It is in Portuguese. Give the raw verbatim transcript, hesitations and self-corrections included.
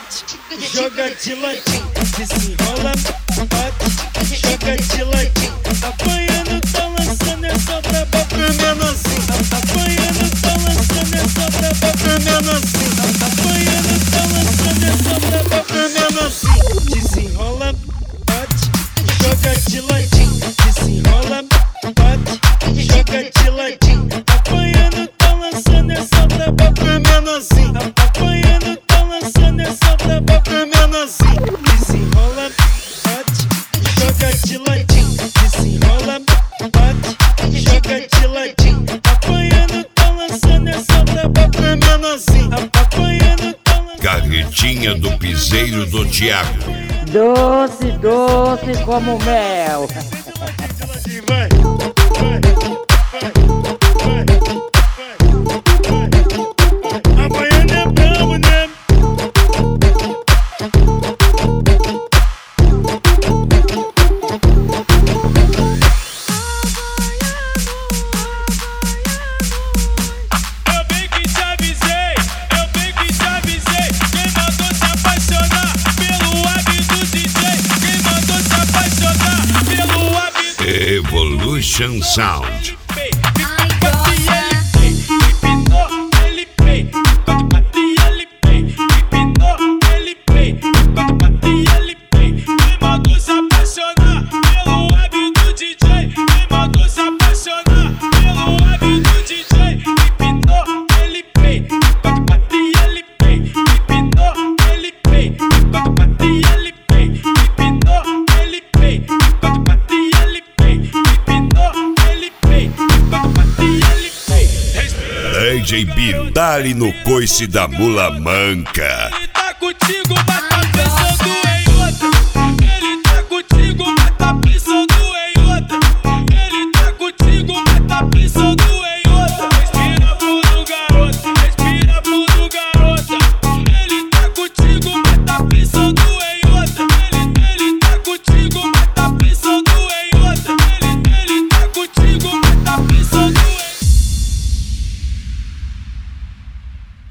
bate, joga de ladinho, desenrola, bate, joga de ladinho. Apanhando, tá lançando essa braba pro menorzinho. Apanhando, tá lançando essa braba pro menorzinho. Apanhando, tá lançando essa braba pro menorzinho. Desenrola, bate, joga de ladinho, desenrola, bate, joga de ladinho. Apanhando, tá lançando essa braba pro menorzinho. Apanhando, tá lançando essa braba pro menorzinho. Desenrola, bate, joga de ladinho, desenrola, bate, joga de ladinho. Apanhando, tá lançando essa braba pro menorzinho. Apanhando, tá lançando. Carretinha do piseiro do Thiago. Doce, doce como mel. Vai, vai, vai, vai, vai. Apanhando é brabo, né? Eu bem que te avisei, eu bem que te avisei. Quem mandou se apaixonar pelo hábito do D J? Quem mandou se apaixonar pelo hábito? Evolution Sound. D J Biro, dá-lhe no coice da mula manca. Ele tá contigo, mas tá pensando